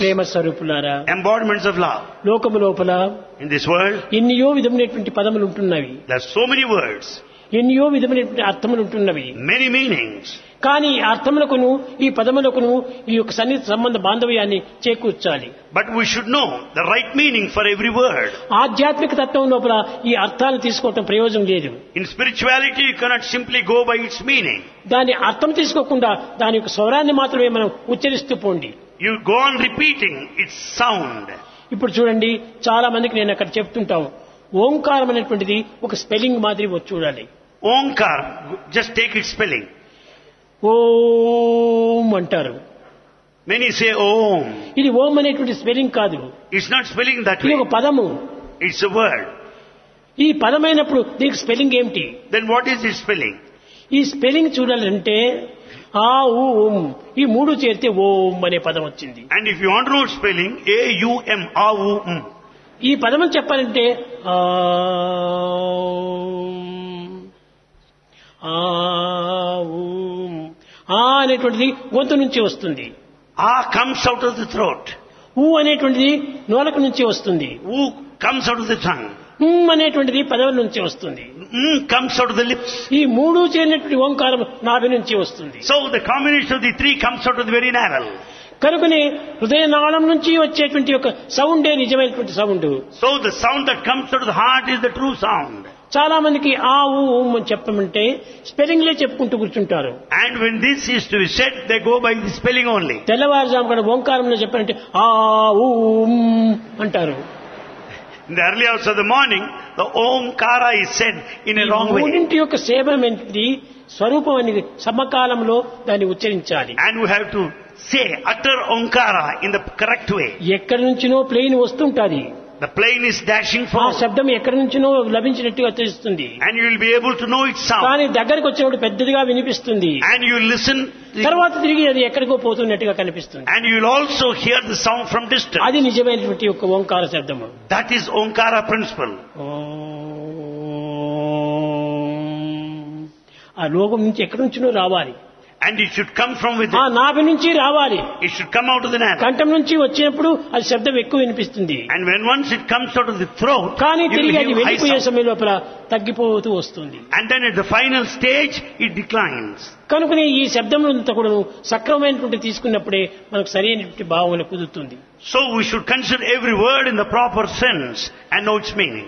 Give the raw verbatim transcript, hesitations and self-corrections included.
ప్రేమ స్వరూపులారా, embodiments of love. లోకము లోపల In this world, ఎన్నో విధమైనటువంటి పదములు ఉంటున్నవి, there are so many words, ఎన్నో విధమైనటువంటి అర్థములు ఉంటున్నవి. many meanings. కానీ ఈ అర్థములకును ఈ పదములకును ఈ యొక్క సన్నిహిత సంబంధ బాంధవ్యాన్ని చేకూర్చాలి. But we should know the right meaning for every word. ఆధ్యాత్మిక తత్వం లోపల ఈ అర్థాలు తీసుకోవటం ప్రయోజనం లేదు. In spirituality, you cannot simply go by its meaning. దాని అర్థం తీసుకోకుండా దాని యొక్క స్వరాన్ని మాత్రమే మనం ఉచ్చరిస్తూ పోండి. You go on repeating its sound. ఇప్పుడు చూడండి, చాలా మందికి నేను అక్కడ చెప్తుంటాం, ఓంకారం అనేటువంటిది ఒక స్పెల్లింగ్ మాదిరి వచ్చి చూడాలి. Omkar, just take its spelling. ఓం అంటారు. Many say Om. ఇది ఓం అనేటువంటి స్పెల్లింగ్ కాదు, It's not spelling that ఇది way. ఒక పదము. It's a word. ఈ పదమైనప్పుడు దీనికి స్పెల్లింగ్ ఏమిటి? Then what is its spelling? ఈ స్పెల్లింగ్ చూడాలంటే ఆ ఊ ఉం ఈ మూడు చేరితే ఓం అనే పదం వచ్చింది. And if you want to know its spelling, A U M, A U M. ఈ పదం చెప్పాలంటే ఆ ఆ ఊం, ఆ అనేటువంటిది గొంతు నుంచి వస్తుంది. A comes out of the throat. ఊ అనేటువంటిది నోలక నుంచి వస్తుంది. U comes out of the tongue. ఉం అనేటువంటిది పదవుల నుంచి వస్తుంది. M comes out of the lips. ఈ మూడు చేరినటువంటి ఓంకారం నాభి నుంచి వస్తుంది. So the combination of the three comes out of the very navel. కనుకనే హృదయనాళం నుంచి వచ్చేటువంటి ఒక సౌండే నిజమైనటువంటి sound. So the sound that comes out of the heart is the true sound. చాలా మందికి ఆ ఊ ఊం అని చెప్పమంటే స్పెల్లింగ్లే చెప్పుకుంటూ కూర్చుంటారు. And when this is to be said, they go by the spelling only. తెల్లవారుజాము కూడా ఓంకారంలో చెప్పారంటే ఆ ఊ ఉం అంటారు. In the early hours of the morning, the Omkara is said in a wrong way. మూడింటి యొక్క సేవమేంటి స్వరూపం అని సమకాలంలో దాన్ని ఉచ్చరించాలి. And we have to say, utter Omkara in the correct way. ఎక్కడి నుంచినో ప్లేన్ వస్తుంటాది, The plane is dashing ఆ forward. శబ్దం ఎక్కడి నుంచినో లభించినట్టుగా తెలుస్తుంది. And you will be able to know its sound. కానీ దగ్గరికి వచ్చినప్పుడు పెద్దదిగా వినిపిస్తుంది. And you will listen. తర్వాత తిరిగి అది ఎక్కడికో పోతున్నట్టుగా కనిపిస్తుంది. And you will also hear the sound from distance. అది నిజమైనటువంటి యొక్క ఓంకార శబ్దము. That is Omkara principle. ఆ లోకం నుంచి ఎక్కడి నుంచినో రావాలి, And it should come from ఆ within. నాభి నుంచి రావాలి. It should come out of the navel. కంఠం నుంచి వచ్చినప్పుడు అది శబ్దం ఎక్కువ వినిపిస్తుంది. And when once it comes out of the throat, కానీ you will తిరిగి అది hear high వెళ్ళిపోయే sound. సమయం లోపల తగ్గిపోతూ వస్తుంది. And then at the final stage, it declines. కనుకనే ఈ శబ్దములంతా కూడా సక్రమమైనటువంటి తీసుకున్నప్పుడే మనకు సరైనటువంటి భావన కుదురుతుంది. So we should consider every word in the proper sense and know its meaning.